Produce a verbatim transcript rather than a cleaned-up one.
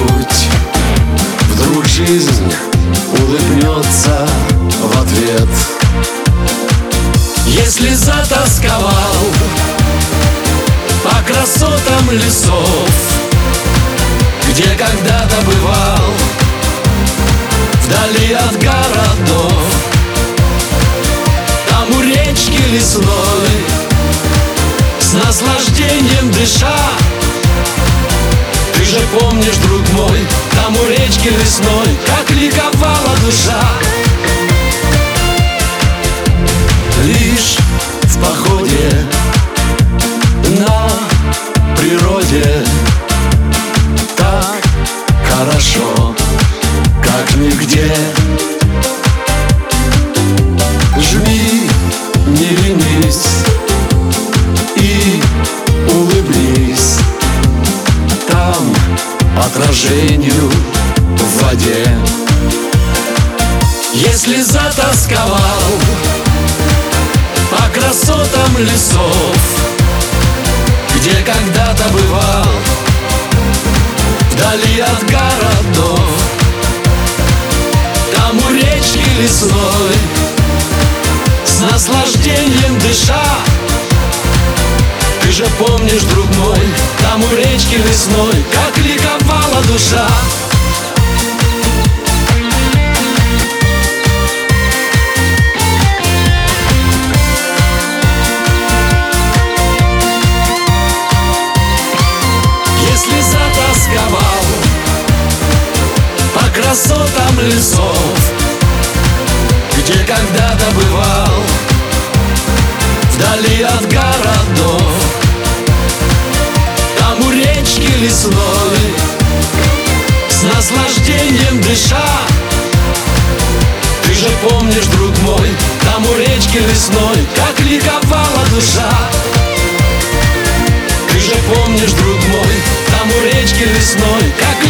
когда-нибудь вдруг жизнь улыбнется в ответ. Если затасковал по красотам лесов, где когда-то бывал, вдали от городов, там у речки лесной, с наслаждением дыша. Ты же помнишь, друг мой, там у речки лесной, как ликовала душа. Лишь в походе на природе так хорошо, как нигде. Жми, не ленись и улыбнись, там отражению в воде. Если затасковал по красотам лесов, где когда-то бывал, вдали от городов, там у речки лесной, с наслаждением дыша. Ты же помнишь, друг мой, там у речки лесной, как ликовала душа. Если затасковал по красотам лесов, где когда-то бывал, вдали от городов, там у речки лесной, с наслаждением дыша. Ты же помнишь, друг мой, там у речки лесной, как ликовала душа. Ты же помнишь, друг мой, там у речки лесной, как